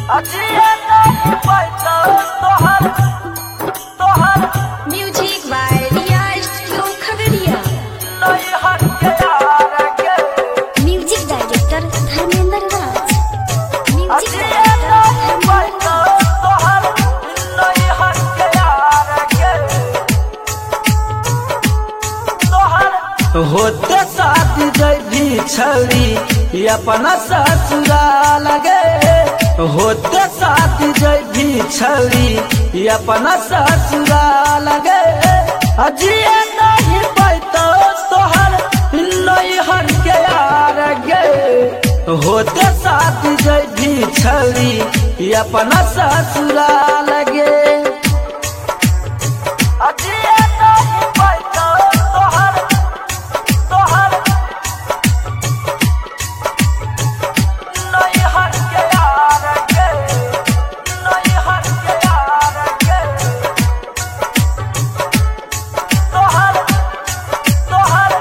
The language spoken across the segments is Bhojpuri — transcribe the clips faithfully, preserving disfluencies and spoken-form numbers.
अजिए नहीं पैसा तोहर तोहर music by Riya studio Khagaria. नहीं हट के यार के music director Dharmendra Raj. Music अजिए डायरेक्टर नहीं पैसा तोहर नहीं हट के यार के तोहर होते शादी जैभी छौरी अपना ससुराल गे होते शादी जैभी छौरी अपना ससुराल गे अजिए नहीं पैतो तोहर नहीं हट के यार गे होते शादी जैभी छौरी अपना ससुराल गे अजिए नहीं पैतो तोहर तोहर नहीं हट के यार के नहीं हट के यार के तोहर तोहर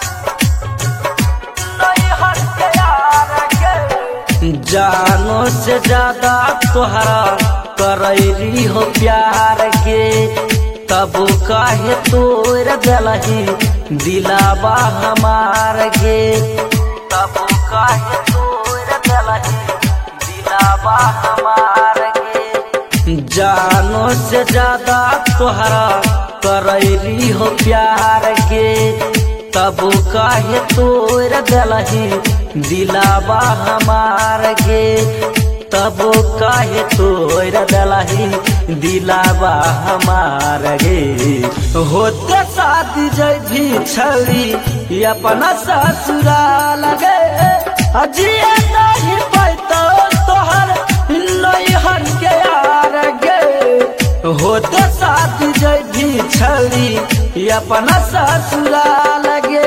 नहीं हट के यार के जानो से ज्यादा तोहरा करैली हो प्यार के तब काहे तोड़ दलही दिलावा हमार गे तब काहे तोड़ दलही दिलावा हमार गे जानो से ज्यादा तोहरा करैली हो प्यार के तब काहे तोड़ दलही दिलावा हमार गे तब काहे तोड़ दलही दिलावा हमार गे होते शादी जैभी छौरी अपना ससुराल गे अजिए नहीं पैतो तोहर नहीं हट के यार गे होते शादी जैभी छौरी अपना ससुराल गे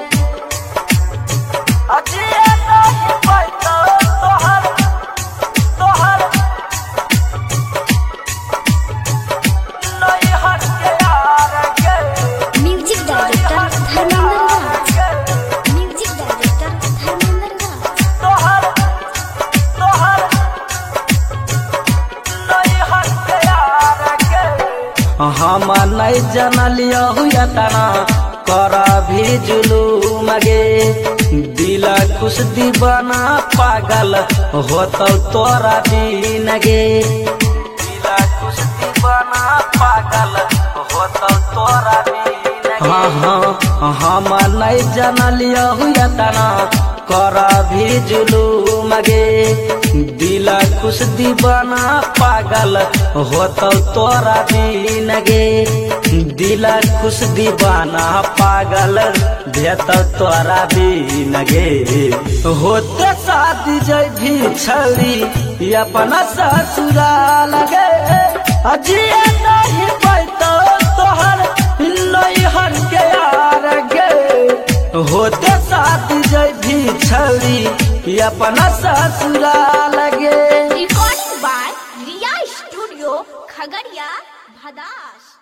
अजिए नहीं पैतो तोहर तोहर नहीं हट के यार के music director Dharmendra Raj. Music director Dharmendra Raj. तोहर तोहर नहीं हट के यार के हम नहीं जनलियो तना कर भी जुलूम गे दिला खुश दीवाना पागल होतो तोरा दिन गे दिला खुश दीवाना पागल होतो तोरा दिन गे हाँ हाँ हम नहीं जनलियो तना कर भी जुलूम गे दिला खुश दीवाना पागल होतो तोरा दिन गे दिला खुश दीवाना पागल भेतो तोरा दिन गे होते शादी जैभी छौरी अपना ससुराल गे अजिए नहीं पैतो तोहर नहीं हट के यार गे होते शादी जैभी छौरी अपना ससुराल गे record by Riya studio Khagaria Bhadas.